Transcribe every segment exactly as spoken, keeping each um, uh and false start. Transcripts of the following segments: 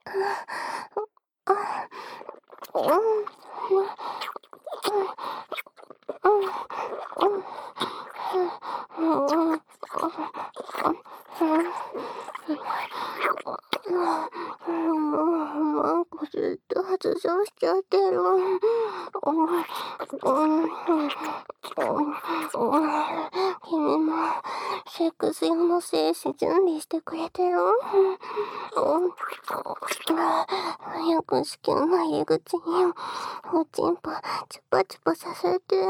マンコずっと発症しちゃってる。君もセックス用の精子準備してくれてる？早く子宮の入り口におちんぽチュパチュパさせて。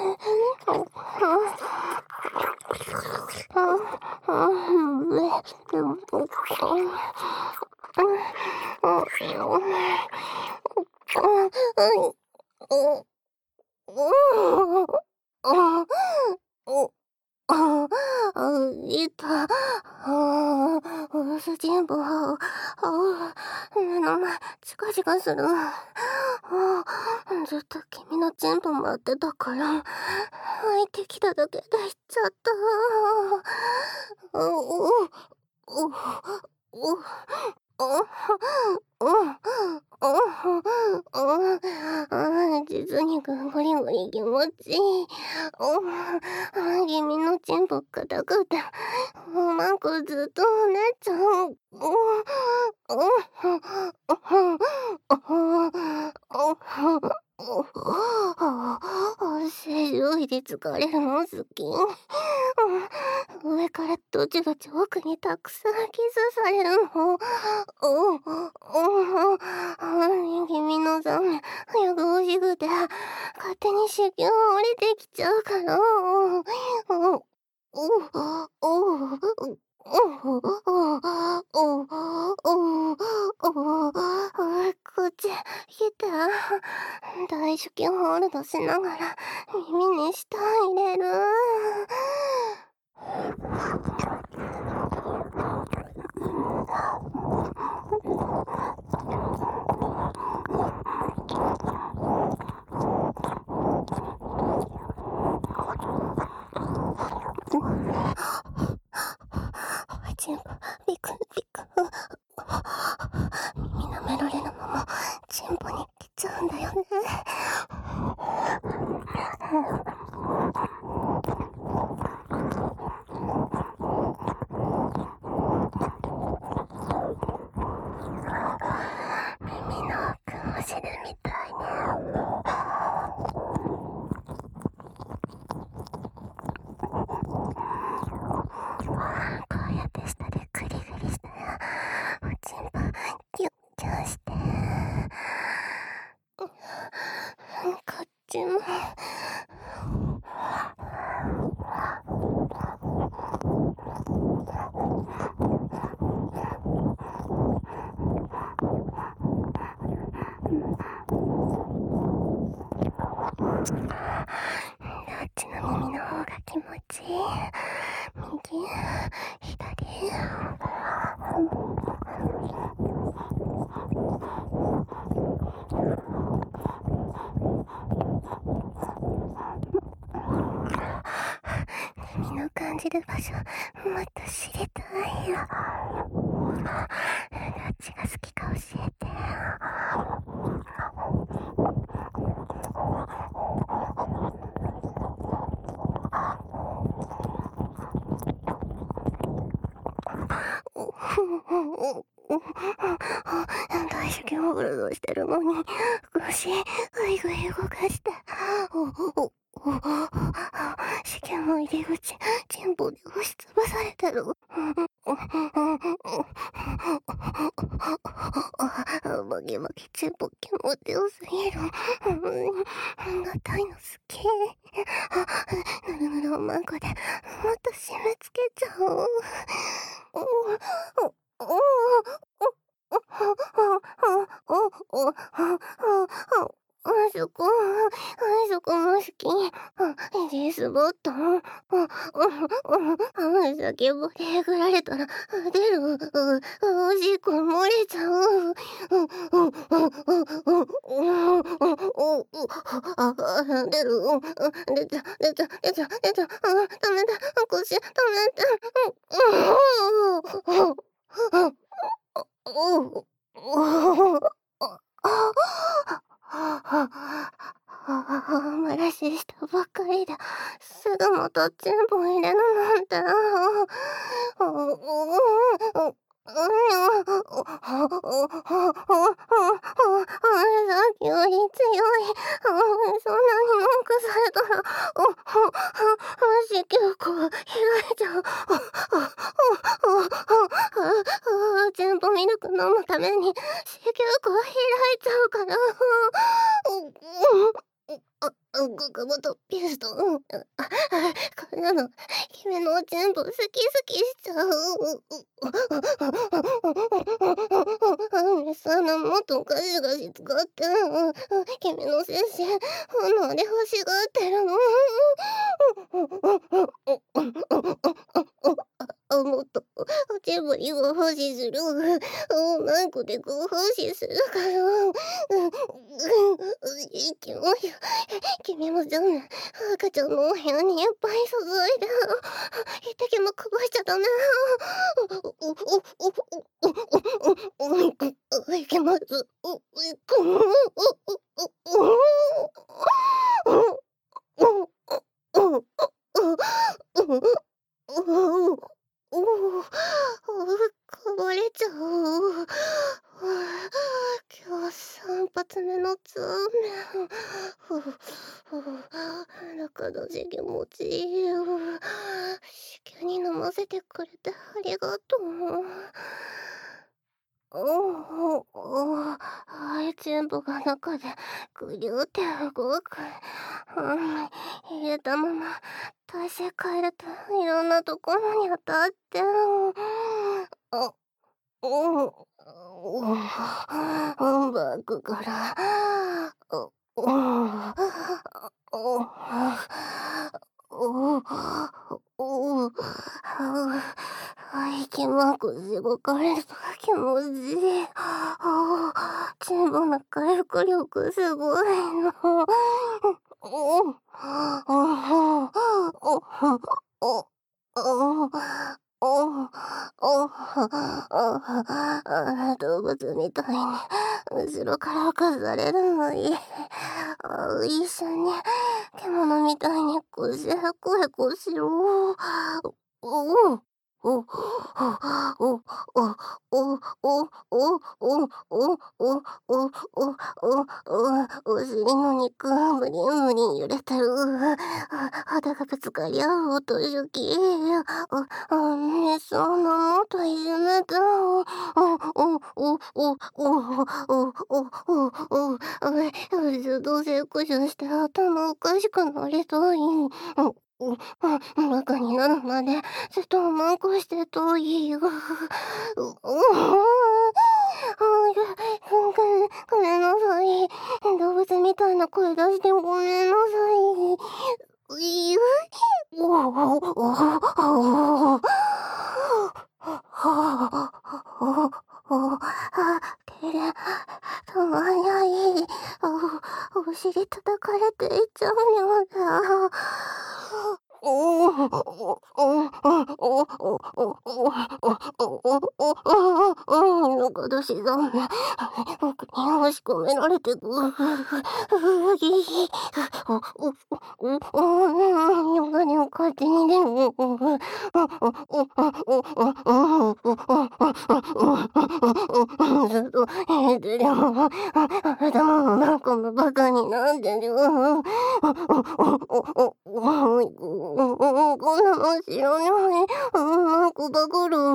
ああ、いた。ああ、薄ちんぽ。ああ、目の前、チカチカする。ああ、ずっと君のチンポ待ってたから、入ってきただけでしちゃった。あおおおおお実にゴリゴリ気持ちいい。君のチンポ硬くて、マンコずっとお姉ちゃん。正常位で疲れるの好き。上からどちどち奥にたくさんキスされるの。君のザメ早く欲しくて勝手に子宮降りてきちゃうから。こっち来て。大子宮ホールドしながら耳に舌入れる。チンポビクビク。耳舐められるままチンポに来ちゃうんだよね。耳の奥も知るみたいね。こうやって下でクリクリしたらおちんぽキュッキュッして、こっちもどっちの耳の方が気持ちいい？右？左？君の感じる場所もっと知りたいよ。どっちが好きか教えて。大至急ホールドしてるのに腰ぐいぐい動かして、試験の入り口チンポで押しつぶされてる。バキバキチンポ気持ちよすぎる。硬いの好き。ぬるぬるおまんこでもっと締め付けちゃおう。あそこ、あそこも好き。エジスボットン。先ぼりえぐられたら出る。おしっこ漏れちゃう。出る。出た、出た、出た、出た。ダメだ。腰、ダメだ。 おお。あ、ああ、漏らししたばっかりで、すぐまた全部入れるなんて。ううううう、う、うさっきより強い。そんなに文句されたら、子宮口開いちゃう。全部ミルク飲むために子宮口開いちゃうから。あ、ググモとピストン。こんなの姫の全部好き好きしちゃう。そんなもっとガシガシ使って、君の精子炎で欲しがってるの。あ、もっと全部にご奉仕する。マイクでご奉仕するから。いきもよ。君もじゃね、赤ちゃんのお部屋にいっぱい注いで、一滴もこぼしちゃダメ。いきます。こぼれちゃう。今日さん発目のツーメン。中の字気持ちいいよ。子宮に飲ませてくれてありがとう。おおおお、はい、全部が中でぐりゅーって動く。うん、入れたまま体勢変えるといろんなところに当たって。あ、おお、おお、バッグから、おお、おお、おお、息まくしごかれると気持ちいい。全部の回復力すごいの。おお、おお、おお、おお、おお、動物みたいに後ろからかされるのいい。一緒に獣みたいに腰へこへこしろ。おお。おおおおおおおおおおおおおお尻の肉ムリンムリン揺れてる。肌がぶつかり合う音好き。あ、ね、そんなもっといじめて。おおおおおおおおお自動性駆除して頭おかしくなりたい。う、バカになるまでずっとマンコしてといいよ。う、う、ごめんなさい。動物みたいな声出してごめんなさい。いゆおおおおけれたまやい。お尻叩かれていっちゃうにゃが。おおおおおおおおおお中出しだね。奥に押し込められてく。おおおおヨガに勝手にでも。ずっと言えてるよ。頭の中のバカになんでるよ。こんなの知らない。なんかバカる。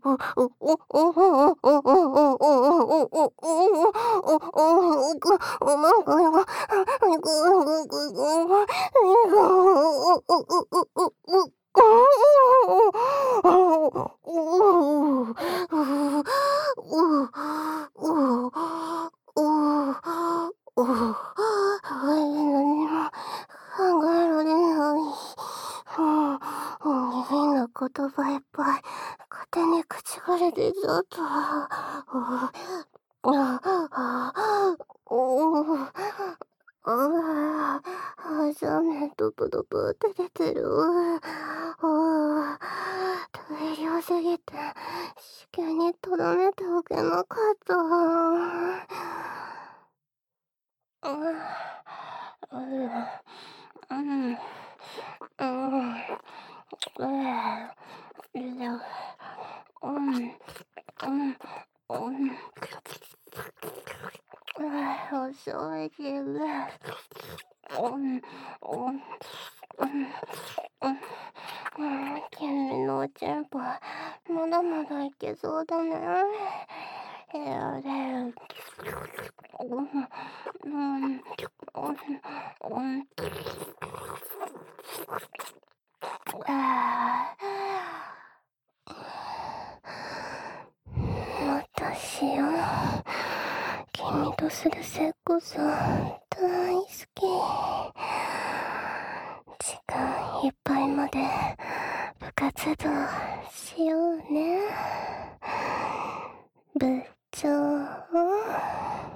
何も考えられない。うん、変な言葉いっぱい勝手に口から出ちゃった。ああ、おお、ああ、朝目ドプドプって出てる。ああ、大量すぎて子宮にとどめておけなかっとう。うん、うん、うん、うん、うん、うん、うん。遅いけど、うん、うん、うん、うん、うん、君のテンポ、まだまだいけそうだね。いやで、うん、うん、うん、うん、ああ、私よ。君とするセックス大好き。時間いっぱいまで部活動しようね。部長。